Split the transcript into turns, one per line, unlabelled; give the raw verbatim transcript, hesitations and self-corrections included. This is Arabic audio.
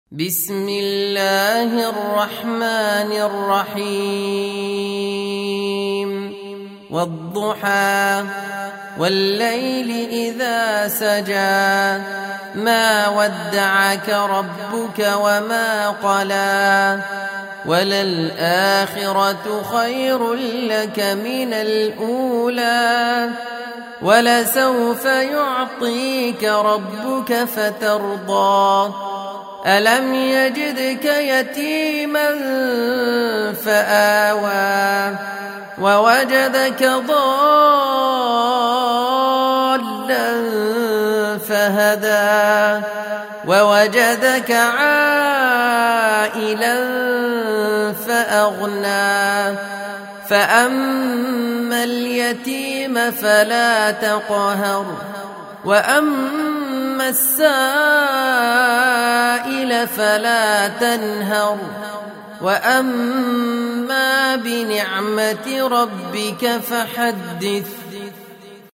بسم الله الرحمن الرحيم والضحى والليل إذا سجى ما ودعك ربك وما قلى وللآخرة خير لك من الأولى ولسوف يعطيك ربك فترضى ألم يجدك يتيما فآوى ووجدك ضالا فهدى ووجدك عائلا فأغنى فأما اليتيم فلا تقهر وأما السائل فلا تنهر وأما بنعمة ربك فحدث